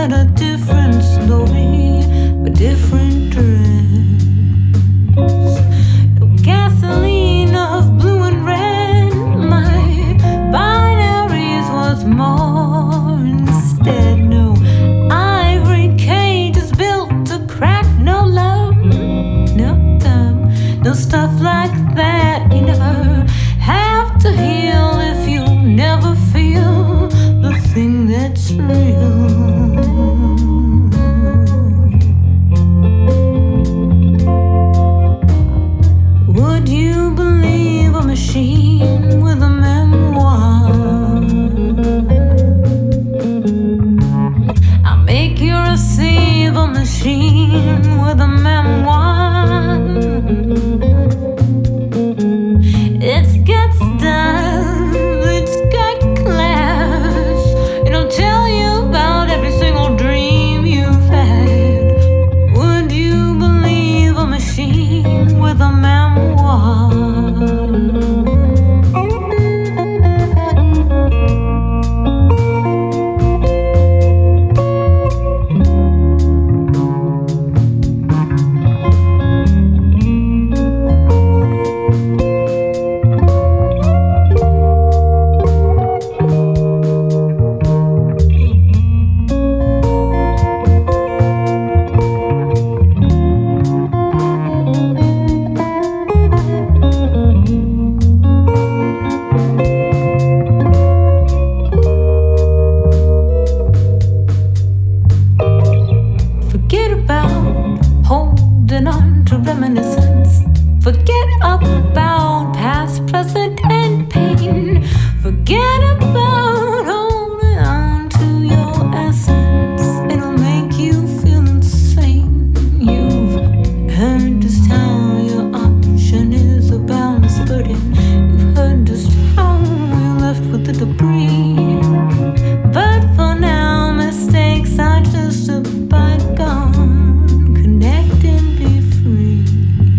had a different story, a different dress. No gasoline of blue and red, my binaries was more instead. No ivory cages built to crack, no love, no time, no stuff like that. You never have to heal if you never feel the thing that's real. Would you believe a machine with a memoir? I'll make you receive a machine with a memoir. It's got style, it's got class. It'll tell you about every single dream you've had. Would you believe a machine with a memoir? Forget about holding on to reminiscence. Forget about past, present, and pain. Forget about holding on to your essence. It'll make you feel insane. You've heard just how your option is a boundless burden. You've heard just how you're left with the debris. But for now, mistakes are just a bygone. Connect and be free.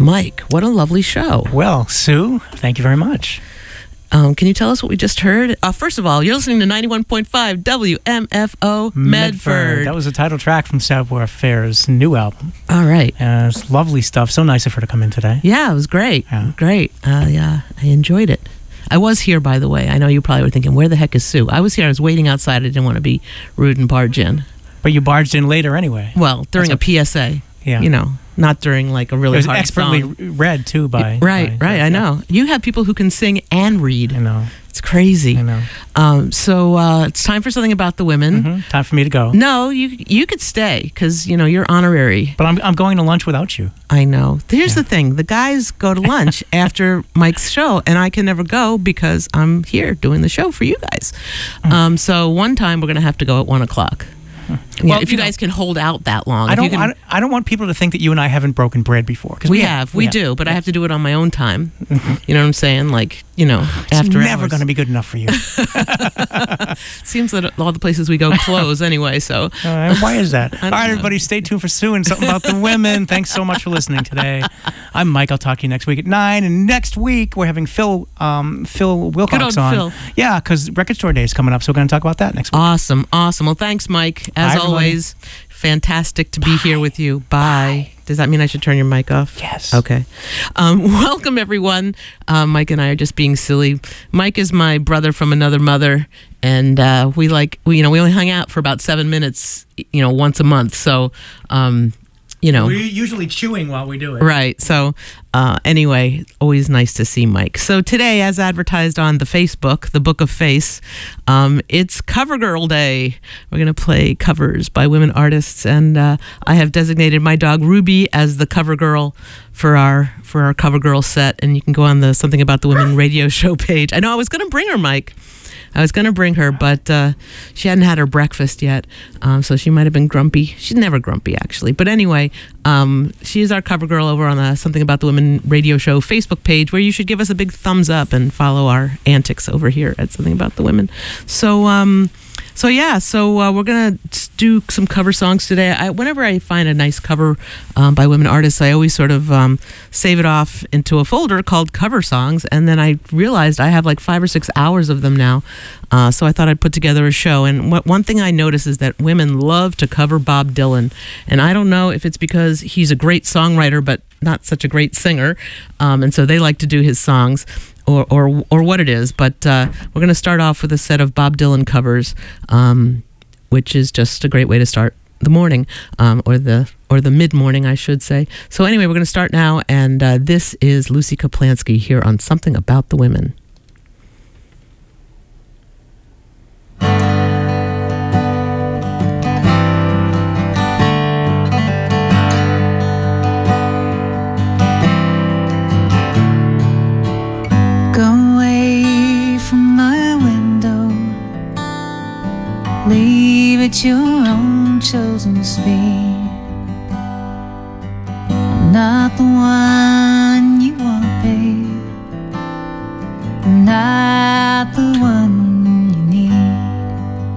Mike, what a lovely show. Well, Sue, thank you very much. Can you tell us what we just heard? First of all, you're listening to 91.5 WMFO Medford. That was the title track from Savoir Faire's new album. All right. It's lovely stuff. So nice of her to come in today. Yeah, it was great. Yeah. Great. I enjoyed it. I was here, by the way. I know you probably were thinking, where the heck is Sue? I was here. I was waiting outside. I didn't want to be rude and barge in. But you barged in later anyway. Well, during a PSA. Yeah. You know, not during like a really hard song. It was expertly read, too, by... Right. I know. You have people who can sing and read. I know. It's crazy. I know. So it's time for something about the women. Mm-hmm. Time for me to go. No, you could stay because, you know, you're honorary. But I'm going to lunch without you. I know. Here's the thing. The guys go to lunch after Mike's show, and I can never go because I'm here doing the show for you guys. So one time we're going to have to go at 1 o'clock. Yeah, well, if you guys can hold out that long. I don't want people to think that you and I haven't broken bread before. We do, but I have to do it on my own time. You know what I'm saying? Like, you know, after it's never going to be good enough for you. Seems that all the places we go close anyway, so. Why is that? All right, everybody, stay tuned for Sue and something about the women. Thanks so much for listening today. I'm Mike. I'll talk to you next week at 9. And next week, we're having Phil Wilcox on. Phil. Yeah, because Record Store Day is coming up, so we're going to talk about that next week. Awesome. Well, thanks, Mike. As always, fantastic to be here with you. Bye. Does that mean I should turn your mic off? Yes. Okay. Welcome, everyone. Mike and I are just being silly. Mike is my brother from another mother, and we only hung out for about 7 minutes, once a month. So, we're usually chewing while we do it. Right. So, anyway, always nice to see Mike. So today, as advertised on the Facebook, the Book of Face, it's Cover Girl Day. We're going to play covers by women artists, and I have designated my dog Ruby as the cover girl for our Cover Girl set, and you can go on the Something About the Women radio show page. I know I was going to bring her, Mike. I was going to bring her, but she hadn't had her breakfast yet, so she might have been grumpy. She's never grumpy, actually. But anyway, she is our cover girl over on the Something About the Women radio show Facebook page, where you should give us a big thumbs up and follow our antics over here at Something About the Women. So we're going to do some cover songs today. Whenever I find a nice cover by women artists, I always sort of save it off into a folder called Cover Songs, and then I realized I have like 5 or 6 hours of them now, so I thought I'd put together a show. And one thing I notice is that women love to cover Bob Dylan, and I don't know if it's because he's a great songwriter but not such a great singer, and so they like to do his songs, or what it is, but we're going to start off with a set of Bob Dylan covers, which is just a great way to start the morning, or the mid-morning, I should say. So anyway, we're going to start now, and this is Lucy Kaplansky here on Something About the Women. Leave it your own chosen speed. I'm not the one you want, babe. I'm not the one you need.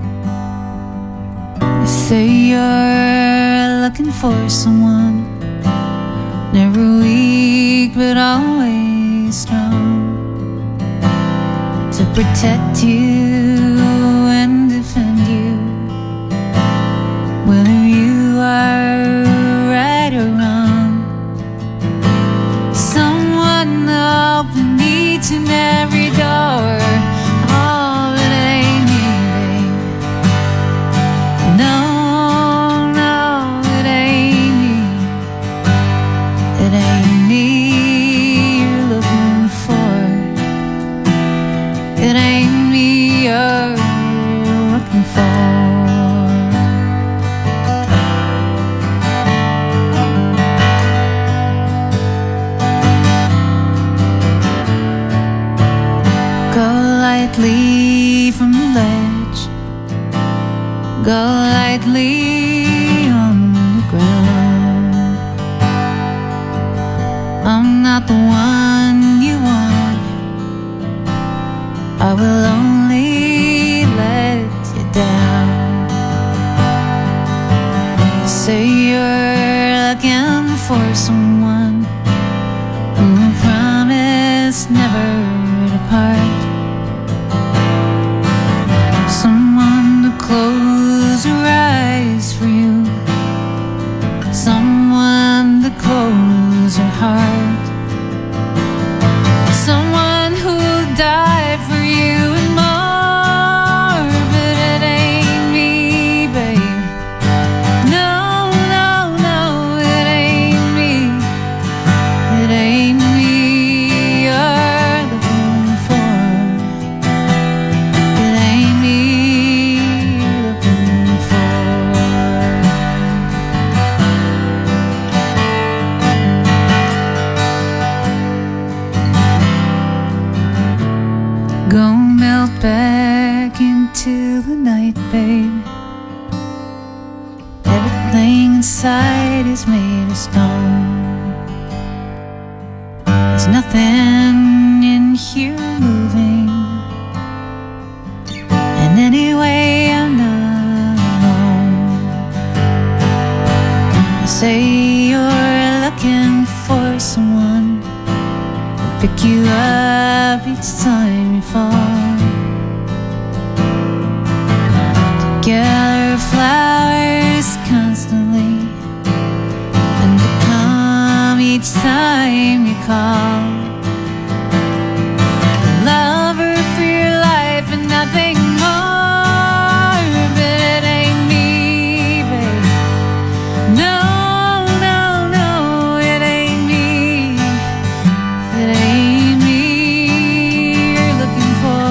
You say you're looking for someone, never weak but always strong, to protect you and defend you, whether you are right or wrong. Someone open each and every door. Oh, it ain't me, babe. No, no, it ain't me. It ain't me you're looking for. It ain't me you're looking for. Lightly from the ledge, go lightly on the ground. I'm not the one you want, I will only let you down. You say you're looking for someone, heart. Someone who died for you and more, but it ain't me, babe. No, no, no, it ain't me. It ain't me you're looking for. It ain't me you're looking for. Go melt back into the night, babe. Everything inside is made of stone. There's nothing in here moving. And anyway, I'm not alone. You say you're looking for someone to pick you up each time you fall. Gather flowers constantly and to come each time you call. Love her for your life and nothing more, but it ain't me, babe. No, no, no, it ain't me. It ain't me you're looking for.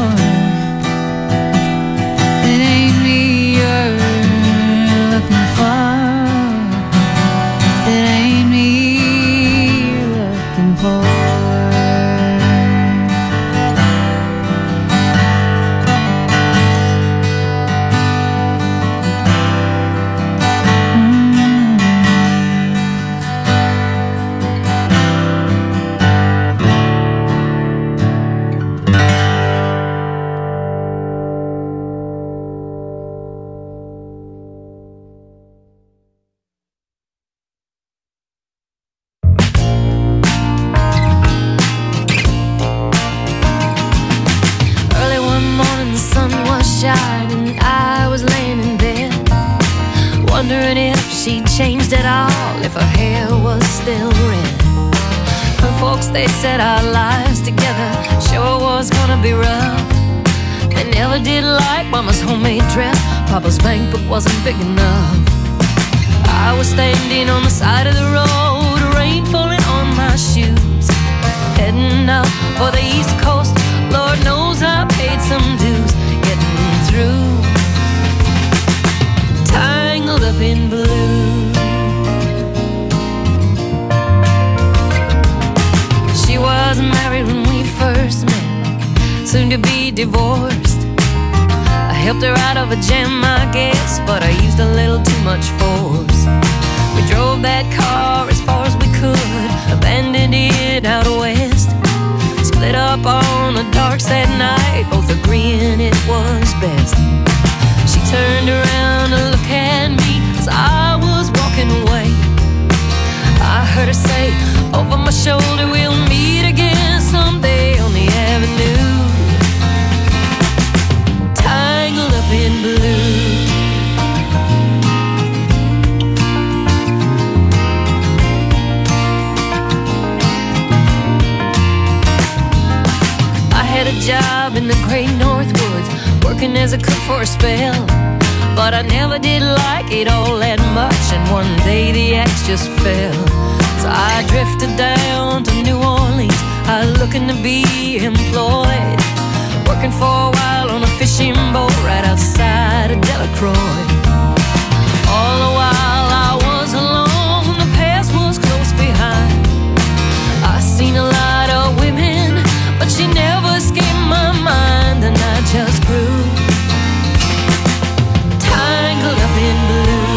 It ain't me you're looking for. It ain't me you're looking for. Early one morning the sun was shining, I was laying in bed, wondering if she'd changed at all, if her hair was still red. Her folks, they said our lives together sure was gonna be rough. They never did like Mama's homemade dress, Papa's bank book wasn't big enough. I was standing on the side of the road, rain falling on my shoes, heading out for the East Coast. Lord knows I paid some dues getting through, tangled up in blue. She was married when we first met, soon to be divorced. I helped her out of a jam, I guess, but I used a little too much force. We drove that car as far as we could, abandoned it out west, split up on a dark sad night, both agreeing it was best. She turned around to look at me as I was walking away. I heard her say over my shoulder, we'll meet again someday on the avenue, tangled up in blue. I had a job in the great North Woods, working as a cook for a spell, but I never did like it all that much, and one day the axe just fell. So I drifted down to New Orleans, I was looking to be employed, working for a while on a fishing boat right outside of Delacroix. All the while I was alone, the past was close behind. I seen a lot of women, but she never escaped my mind, and I just grew tangled up in blue.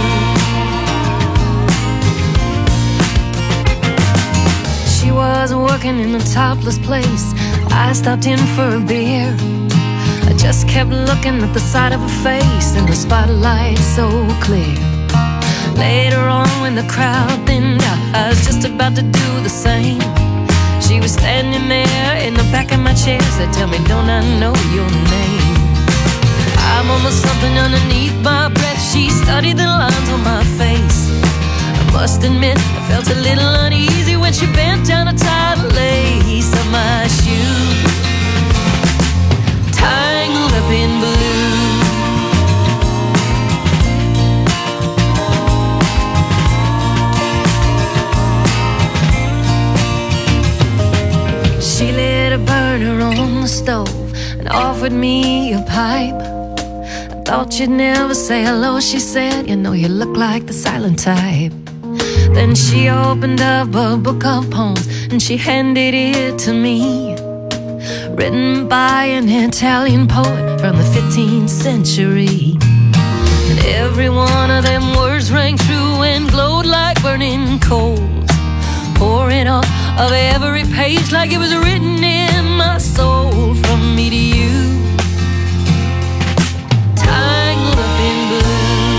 She was working in a topless place, I stopped in for a beer. I just kept looking at the side of her face in the spotlight so clear. Later on when the crowd thinned out, I was just about to do the same. She was standing there in the back of my chair, said, tell me, don't I know your name? I mumbled something underneath my breath, she studied the lines on my face. I must admit, I felt a little uneasy when she bent stove and offered me a pipe. I thought you'd never say hello, she said. You know you look like the silent type. Then she opened up a book of poems and she handed it to me, written by an Italian poet from the 15th century. And every one of them words rang true and glowed like burning coals, pouring off of every page like it was written in my soul. From me to you, tangled up in blue.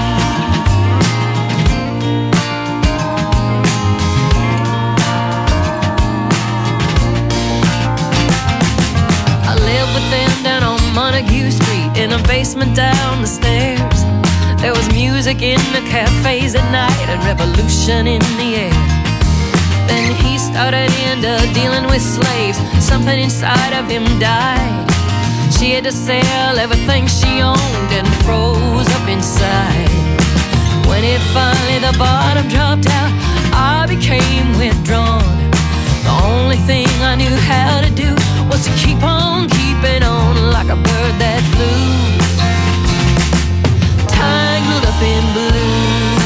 I lived with them down on Montague Street in a basement down the stairs. There was music in the cafes at night and revolution in the air. Then he started into dealing with slaves. Something inside of him died. She had to sell everything she owned and froze up inside. When it finally the bottom dropped out, I became withdrawn. The only thing I knew how to do was to keep on keeping on like a bird that flew, tangled up in blue.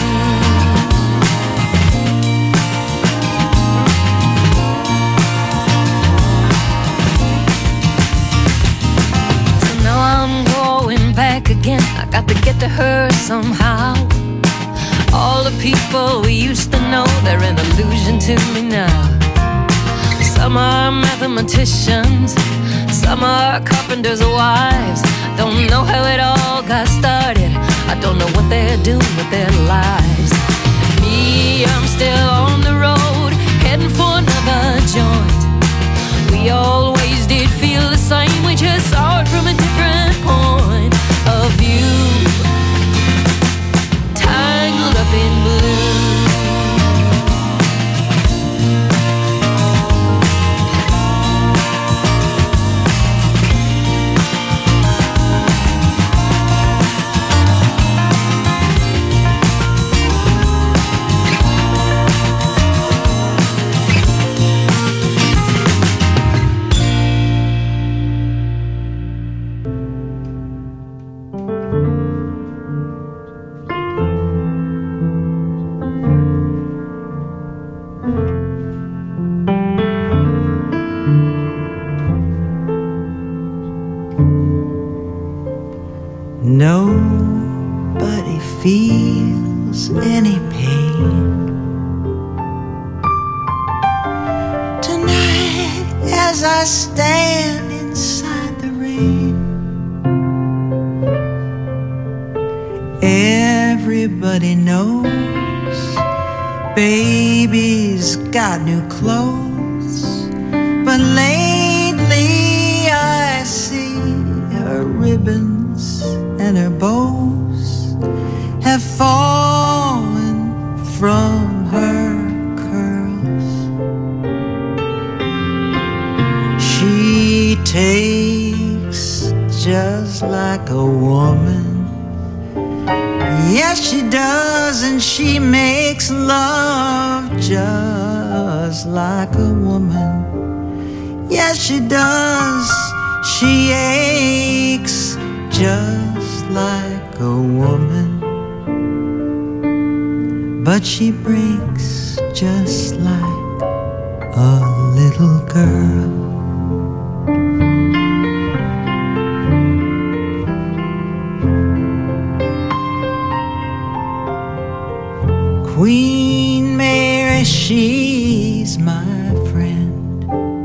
So now I'm going back again. I got to get to her somehow. All the people we used to know, they're an illusion to me now. Some are mathematicians, some are carpenters' wives. Don't know how it all got started. I don't know what they're doing with their lives. Me, I'm still on the road, heading for another joint. We always did feel the same, we just saw it from a different point of view. Tangled up in blue. Nobody feels any pain tonight as I stand inside the rain. Everybody knows baby's got new clothes, but lately I see her ribbons and her bows have fallen from her curls. She takes just like a woman. Yes, she does, and she makes love just like a woman. Yes, she does. She aches just like a woman, but she breaks just like a little girl. Queen Mary, she's my friend.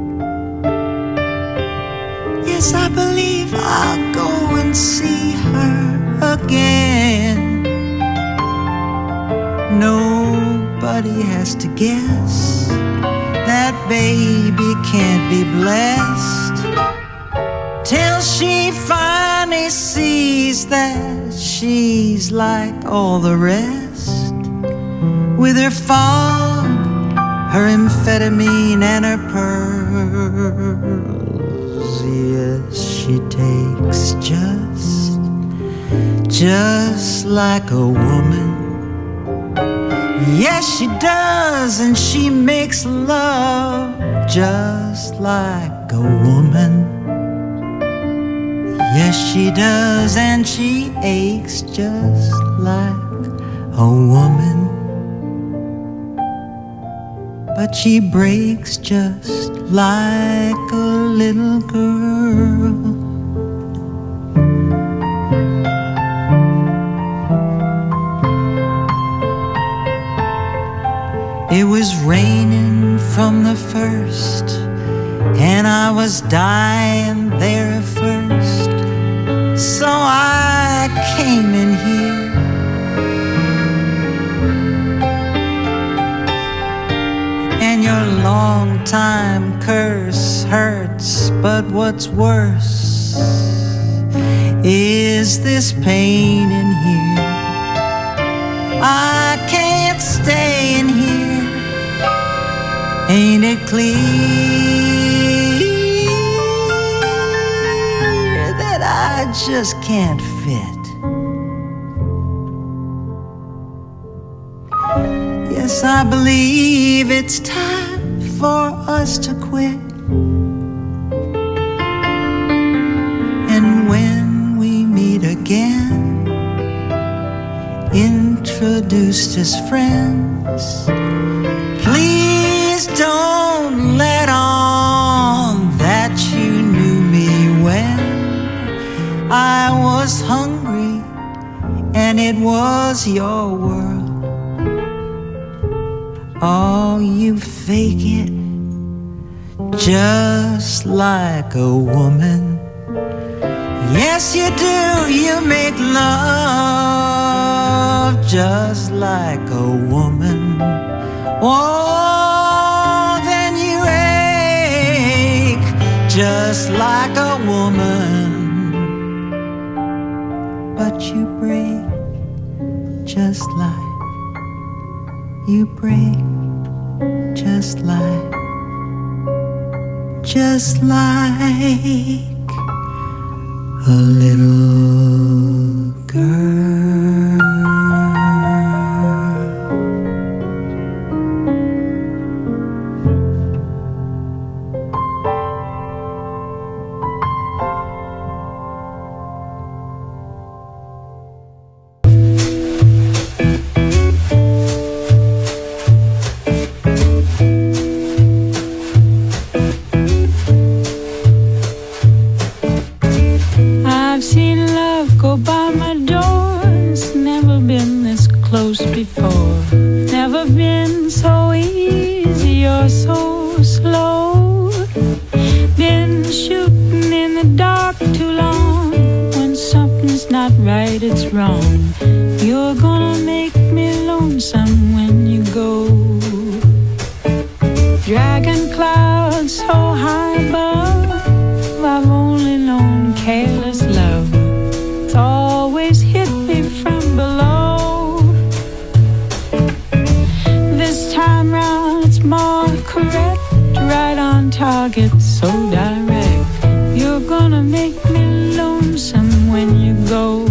Yes, I believe I'll go and see her again. Nobody has to guess that baby can't be blessed till she finally sees that she's like all the rest. With her fog, her amphetamine and her pearls, yes, she takes just like a woman. Yes, she does, and she makes love just like a woman. Yes, she does, and she aches just like a woman. But she breaks just like a little girl. It was raining from the first, and I was dying there at first. So I came in here. And your long time curse hurts, but what's worse is this pain in here. I can't stay in here. Ain't it clear that I just can't fit? Yes, I believe it's time for us to quit. And when we meet again, introduced as friends, please don't let on that you knew me when I was hungry and it was your world. Oh, you fake it just like a woman. Yes, you do. You make love just like a woman. Oh, then you ache just like a woman. But you break just like, you break just like a little girl. Before, never been so easy or so slow. Been shooting in the dark too long. When something's not right, it's wrong. You're gonna make me lonesome when you go. Dragging clouds so high above, I've only known careless love. It's always hit me from below. More correct, right on target, so direct. You're gonna make me lonesome when you go.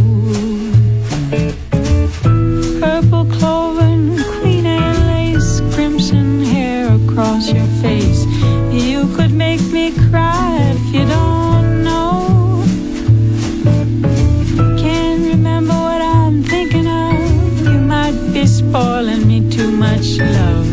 Purple clover and Queen Anne lace, crimson hair across your face. You could make me cry if you don't know. Can't remember what I'm thinking of. You might be spoiling me too much love.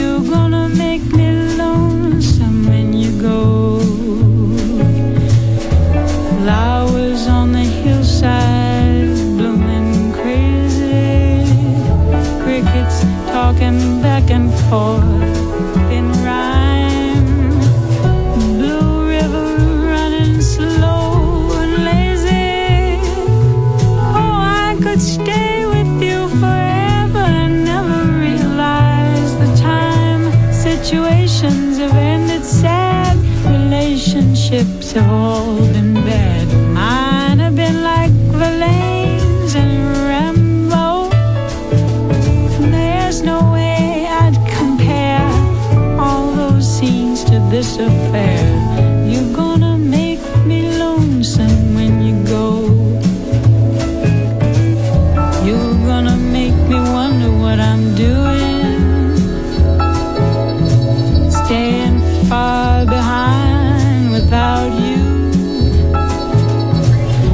Flowers on the hillside blooming crazy, crickets talking back and forth in rhyme, blue river running slow and lazy. Oh, I could stay with you forever and never realize the time. Situations have ended sad, relationships have all been bad. Mine have been like Verlaine's and Rambo. There's no way I'd compare all those scenes to this affair. You're gonna make me lonesome when you go. You're gonna make me wonder what I'm doing, staying far behind without you.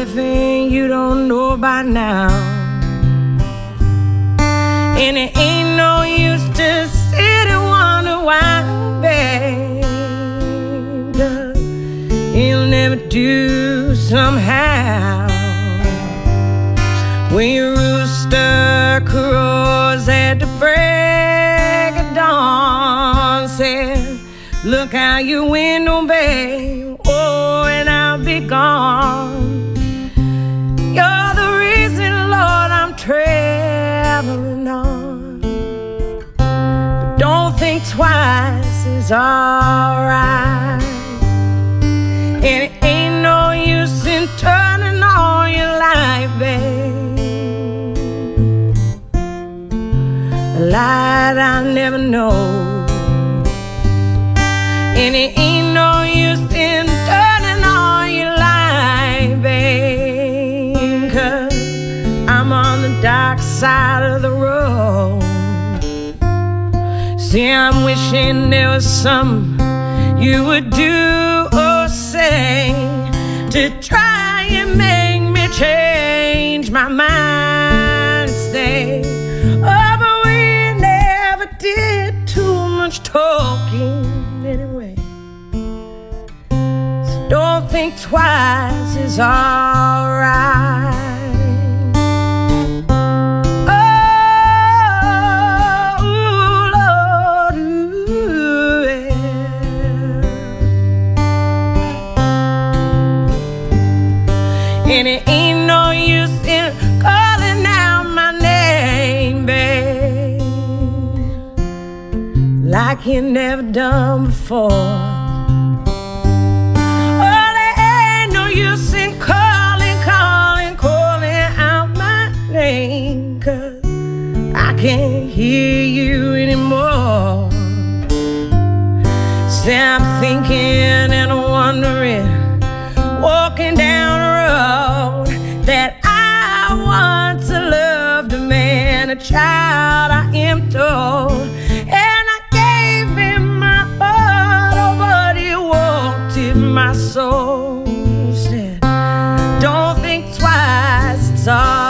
anything you don't know by now. And it ain't no use to sit and wonder why, babe. He'll never do somehow. When your rooster crows at the break of dawn, said, look out your window, babe, oh, and I'll be gone. You're the reason, Lord, I'm traveling on. But don't think twice, it's alright. And it ain't no use in turning on your light, babe. A light I never know. And it ain't no use in turning on your light, babe, 'cause I'm on the dark side of the road. See, I'm wishing there was something you would do or say to try and make me change my mind and stay. Oh, but we never did too much talking anyway. So don't think twice, it's alright. And it ain't no use in calling out my name, babe, like you never done before. Oh, there ain't no use in calling out my name, 'cause I can't hear you anymore. See, I'm thinking and wondering, walking down a road that I once loved a man, a child I am told, and I gave him my heart, oh, but he wanted my soul. Said, don't think twice, it's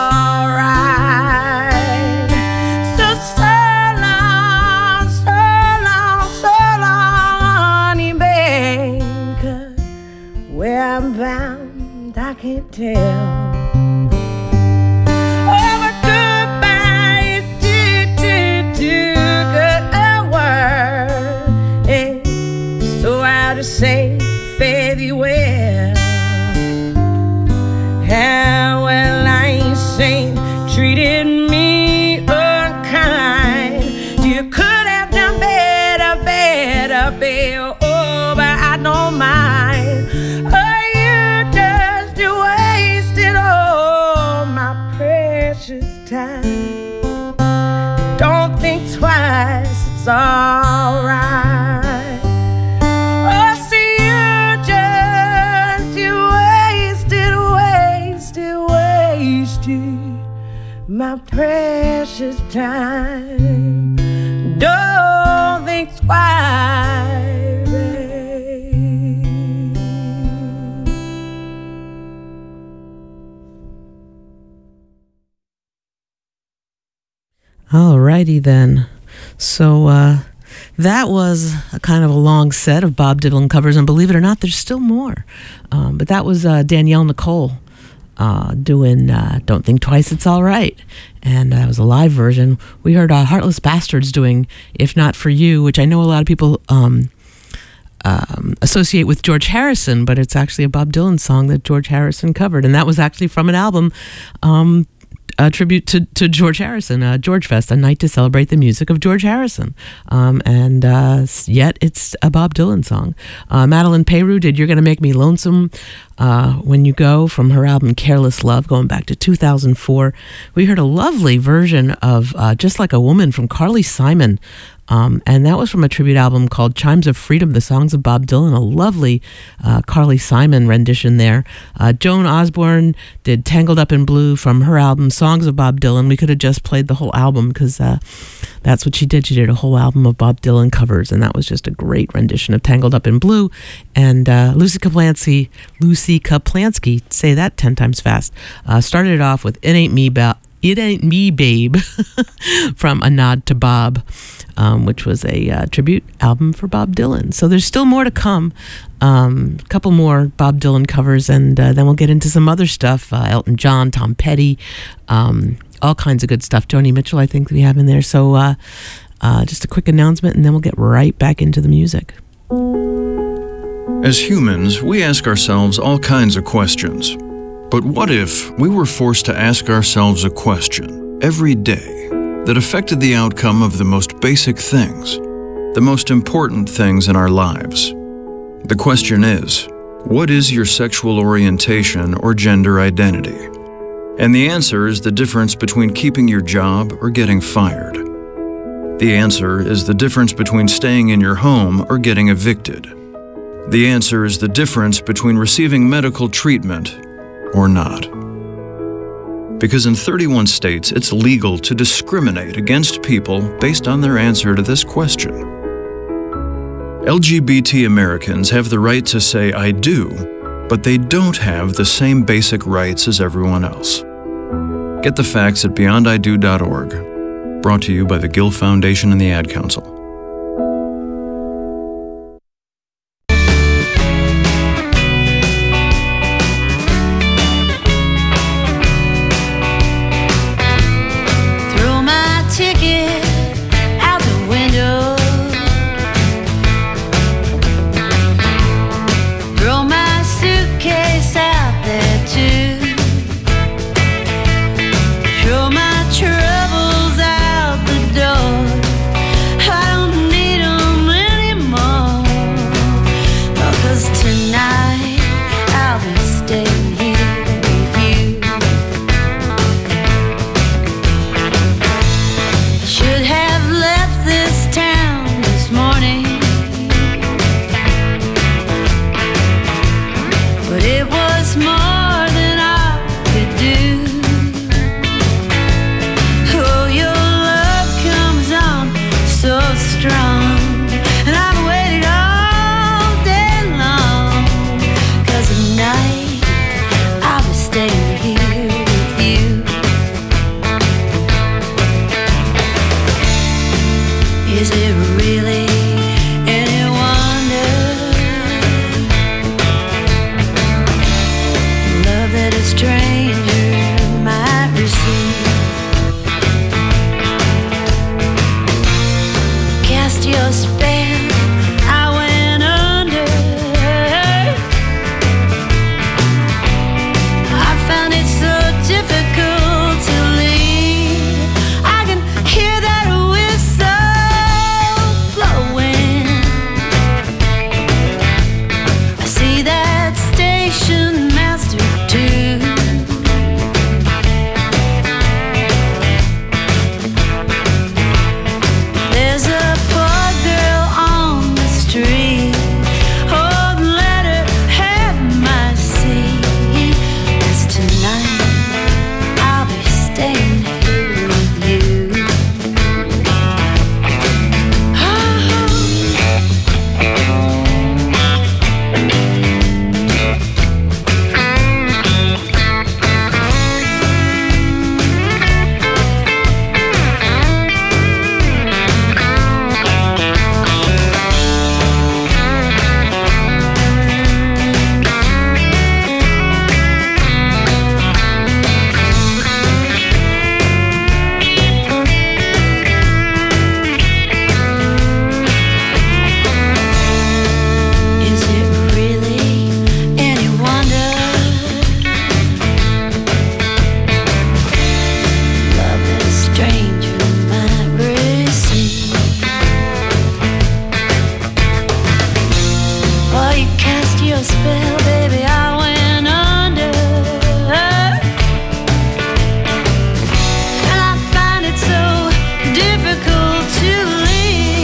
alright. So long, honey, babe, 'cause where I'm bound, I can't tell. Oh, but goodbye is too good a word, and so I'll just say fare thee well. How well I ain't seen, treated me unkind. You could have done better, babe. Oh, but I don't mind. Oh, you just wasted all my precious time. Don't think twice, it's alright. Oh, see, you wasted my precious time. Don't think twice, babe. Alrighty then. So that was a kind of a long set of Bob Dylan covers, and believe it or not, there's still more. But that was Danielle Nicole doing Don't Think Twice, It's All Right. And that was a live version. We heard Heartless Bastards doing If Not For You, which I know a lot of people associate with George Harrison, but it's actually a Bob Dylan song that George Harrison covered. And that was actually from an album, a tribute to George Harrison, George Fest, a night to celebrate the music of George Harrison. And yet it's a Bob Dylan song. Madeline Peyroux did You're Gonna Make Me Lonesome When You Go from her album Careless Love, going back to 2004. We heard a lovely version of Just Like a Woman from Carly Simon. And that was from a tribute album called Chimes of Freedom, The Songs of Bob Dylan, a lovely Carly Simon rendition there. Joan Osborne did Tangled Up in Blue from her album Songs of Bob Dylan. We could have just played the whole album because that's what she did. She did a whole album of Bob Dylan covers, and that was just a great rendition of Tangled Up in Blue. And Lucy Kaplansky, say that 10 times fast, started it off with It Ain't Me, Babe, from A Nod to Bob, which was a tribute album for Bob Dylan. So there's still more to come. A couple more Bob Dylan covers, and then we'll get into some other stuff. Elton John, Tom Petty, all kinds of good stuff. Joni Mitchell, I think we have in there. So just a quick announcement, and then we'll get right back into the music. As humans, we ask ourselves all kinds of questions. But what if we were forced to ask ourselves a question every day that affected the outcome of the most basic things, the most important things in our lives? The question is, what is your sexual orientation or gender identity? And the answer is the difference between keeping your job or getting fired. The answer is the difference between staying in your home or getting evicted. The answer is the difference between receiving medical treatment or not. Because in 31 states, it's legal to discriminate against people based on their answer to this question. LGBT Americans have the right to say I do, but they don't have the same basic rights as everyone else. Get the facts at beyondido.org. Brought to you by the Gill Foundation and the Ad Council. Difficult to leave.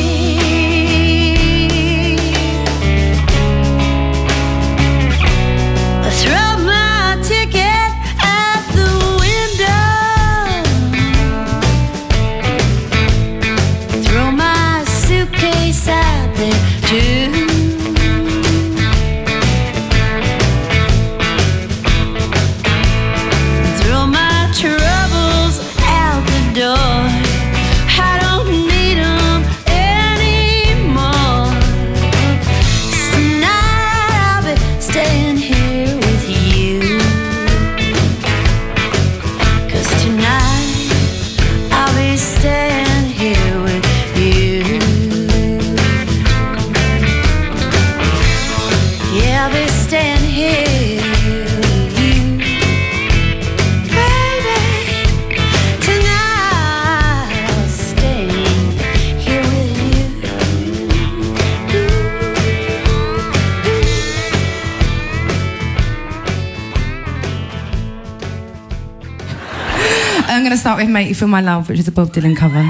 going to start with Make You Feel My Love, which is a Bob Dylan cover.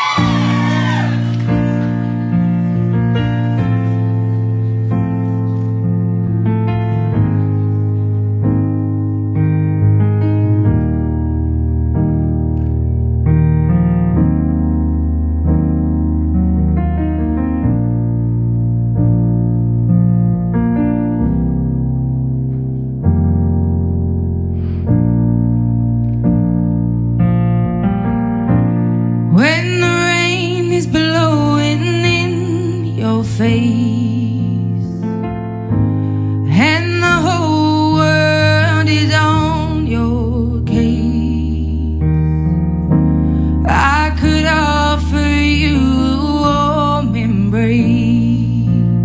When the rain is blowing in your face and the whole world is on your case, I could offer you a warm embrace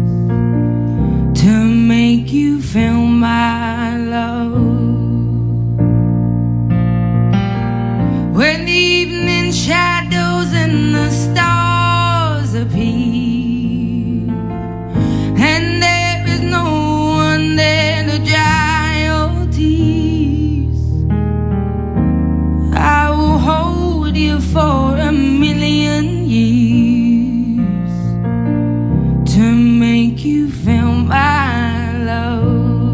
to make you feel my love. When the evening shadows and the stars appear and there is no one there to dry your tears, I will hold you for a million years to make you feel my love.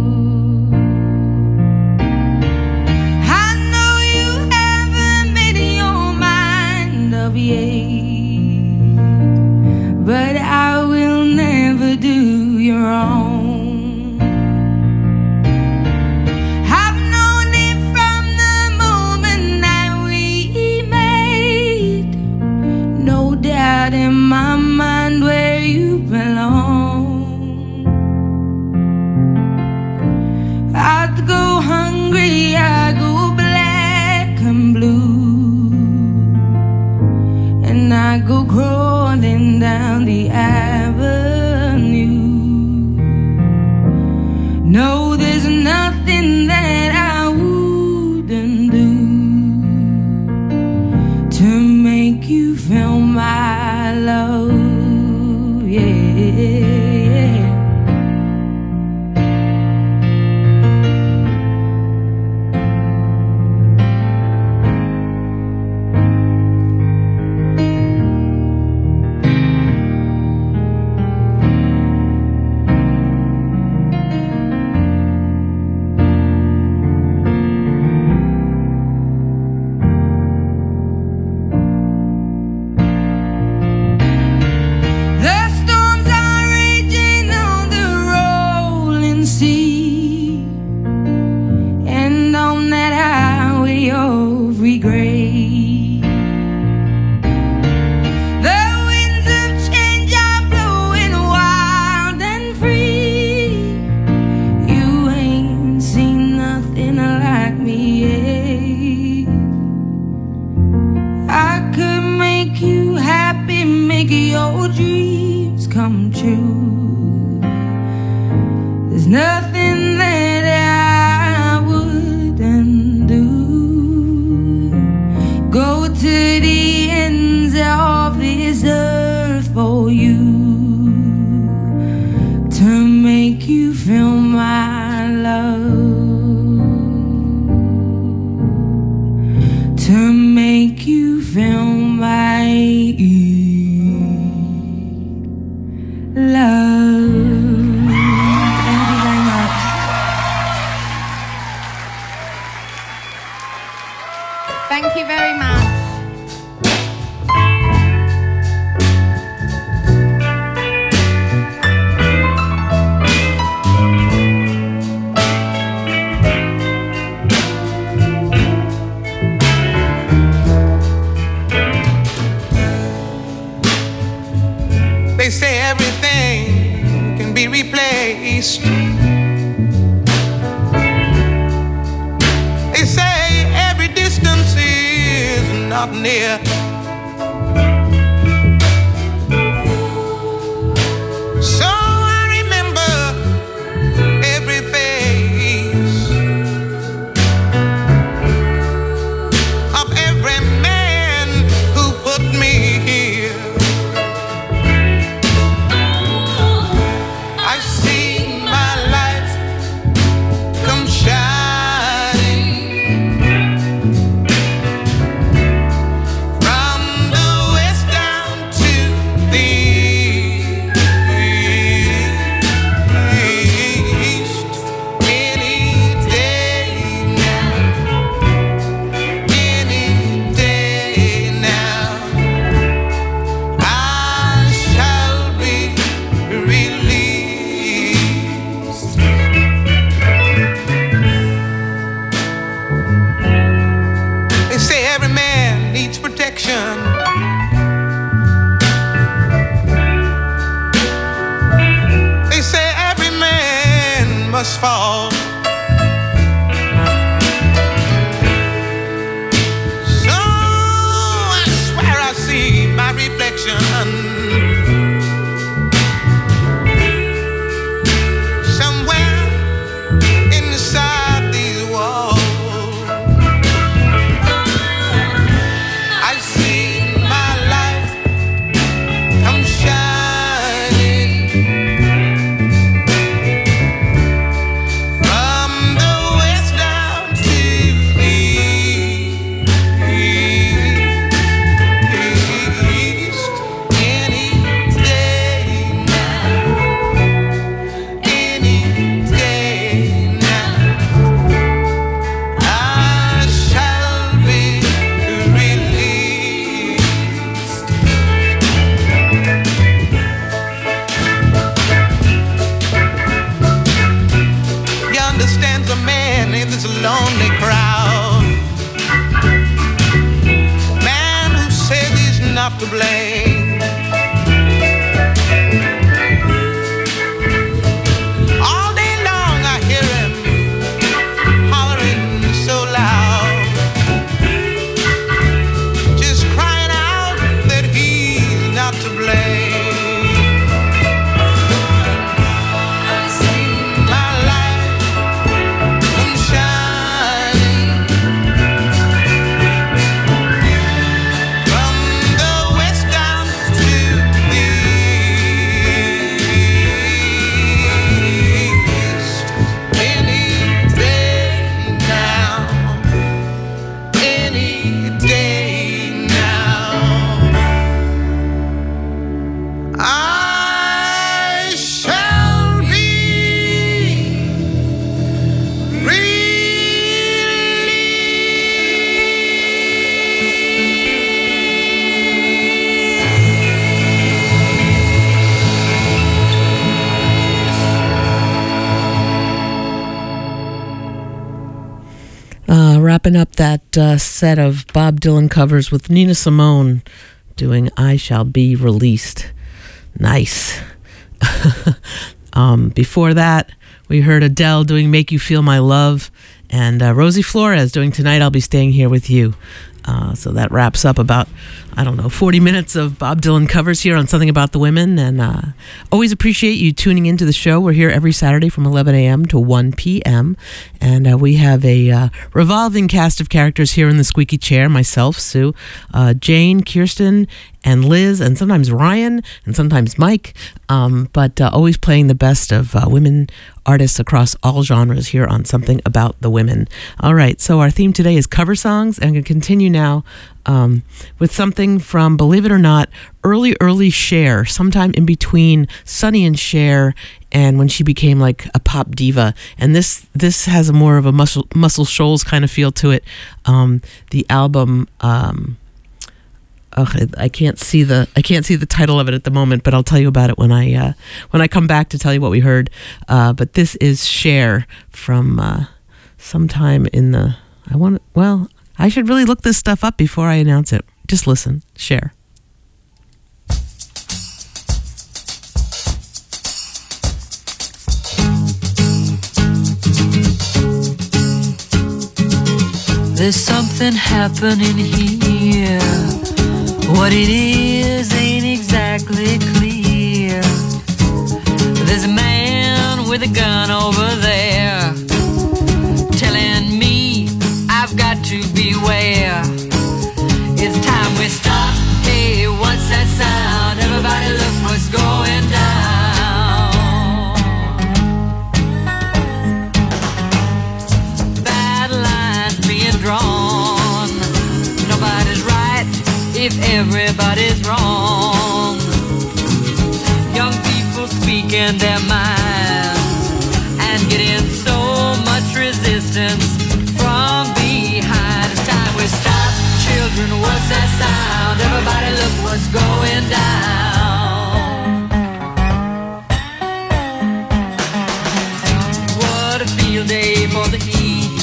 But I will never do you wrong. I've known it from the moment that we made. No doubt in my mind where you belong. I'd go hungry, I go black and blue, and I go crawling down the avenue. No, there's nothing that I wouldn't do to make you feel my love, yeah. Your dreams come true. There's nothing that I wouldn't do. Go to the ends of this earth for you to make you feel my love, to make you feel my love. Thank you very much. Thank you very much. They say everything can be replaced. They say every distance is not near. So I remember every face of every man who put me here. I see my life come shining must fall. So I swear I see my reflection somewhere inside these walls. I see my life come shining from the west down to the east. Any day now, any day now, I shall be released. He understands a man in this lonely crowd, man who says he's not to blame. All day long I hear him hollering so loud, just crying out that he's not to blame. I see my life come shining from the west down to the east. Any day now, any day now, I shall be Wrapping up that set of Bob Dylan covers with Nina Simone doing I Shall Be Released. Nice. Before that, we heard Adele doing Make You Feel My Love, and Rosie Flores doing Tonight I'll Be Staying Here With You. So that wraps up about, 40 minutes of Bob Dylan covers here on Something About the Women. And always appreciate you tuning into the show. We're here every Saturday from 11 a.m. to 1 p.m. And we have a revolving cast of characters here in the squeaky chair. Myself, Sue, Jane, Kirsten, and Liz, and sometimes Ryan, and sometimes Mike, but always playing the best of women artists across all genres here on Something About the Women. All right, so our theme today is cover songs, and I'm going to continue now with something from, believe it or not, early Cher, sometime in between Sonny and Cher and when she became like a pop diva. And this has a more of a Muscle Shoals kind of feel to it. The album... I can't see the title of it at the moment, but I'll tell you about it when I come back to tell you what we heard. But this is Cher from sometime in the. I should really look this stuff up before I announce it. Just listen, Cher. There's something happening here. What it is ain't exactly clear. There's a man with a gun over there telling me I've got to beware. It's time we stop. Hey, what's that sound? Everybody look what's going down. Bad lines being drawn. Nobody's right if everybody's wrong. Young people speaking their minds and getting so much resistance from behind. It's time we stop. Children, what's that sound? Everybody look what's going down. What a field day for the heat.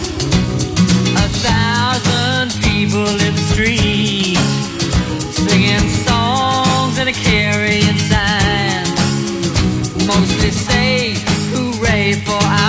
1,000 people in the street, singing songs and a carrying sign. Mostly say hooray for our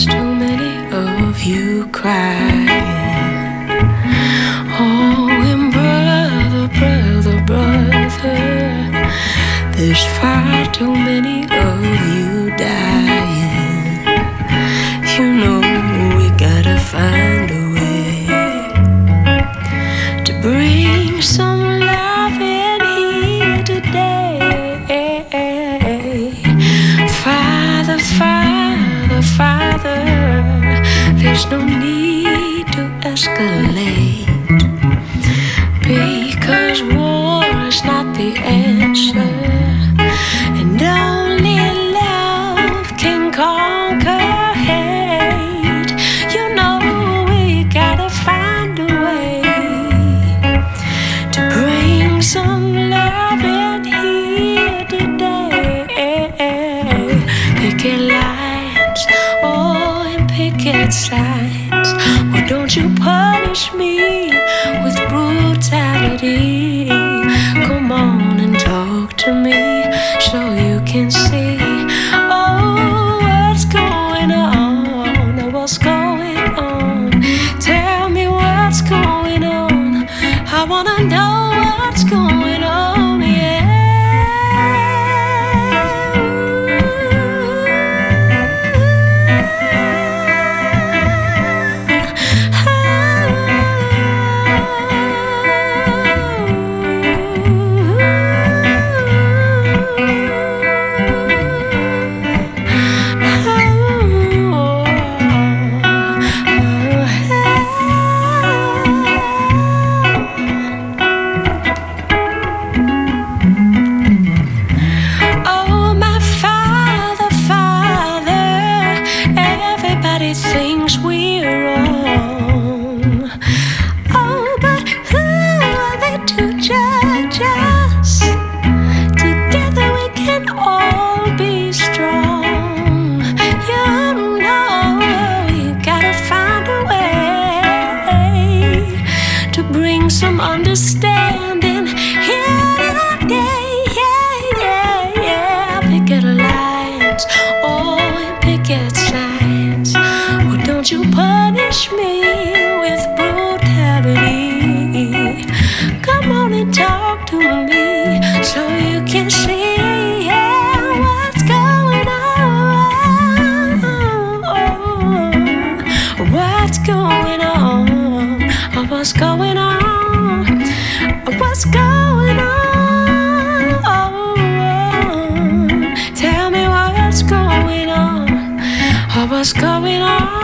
too many of you crying. Oh, and brother, brother, brother, there's far too many of you dying. You know we gotta find a way to bring some love in here today. Father, Father, Father, there's no need to escalate, because war is not the answer, and only love can conquer hate. You know we gotta find a way to bring some love in here today. Picket lines, oh, and picket signs. Well, don't you punish me with brutality. Come on and talk to me so you can see, oh, what's going on, what's going on. Tell me what's going on, I wanna know what's going on, yeah. Some understanding here today, yeah, yeah, yeah. Picket lines, oh, and picket signs. Well, don't you punish me with brutality. Come on and talk to me so you can see, yeah, what's going on. What's going on? What's going on? What's going on? Tell me what's going on. What's going on?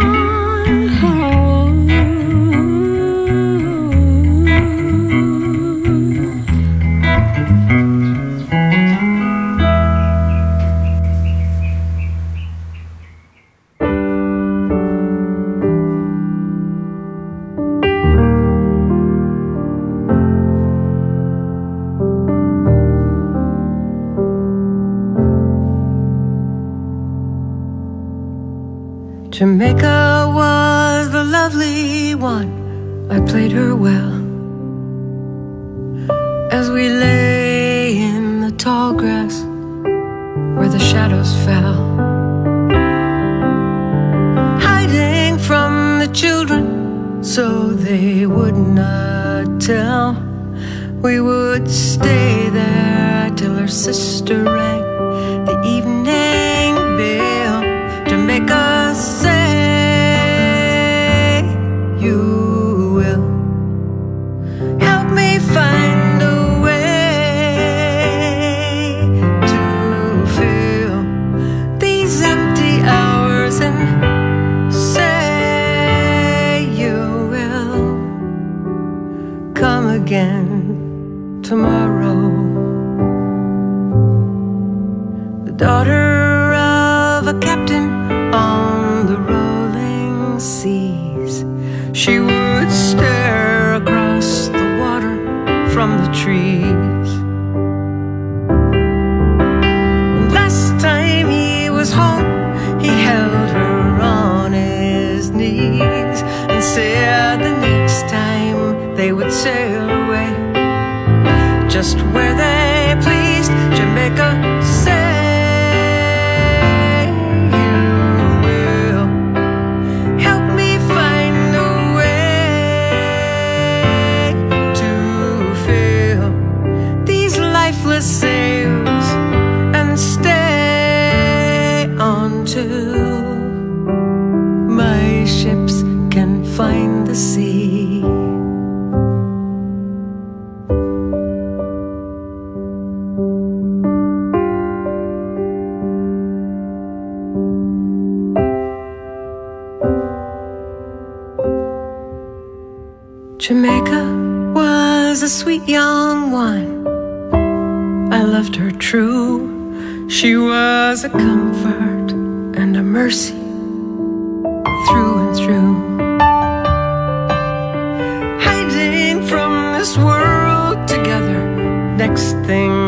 Jamaica was the lovely one, I played her well. As we lay in the tall grass where the shadows fell, hiding from the children so they would not tell. We would stay there till her sister rang the evening bell. Jamaica, say you will help me find a way to fill these empty hours, and say you will come again tomorrow. The daughter can find the sea. Jamaica was a sweet young one. I loved her true. She was a comfort and a mercy through and through. Hiding from this world together, next thing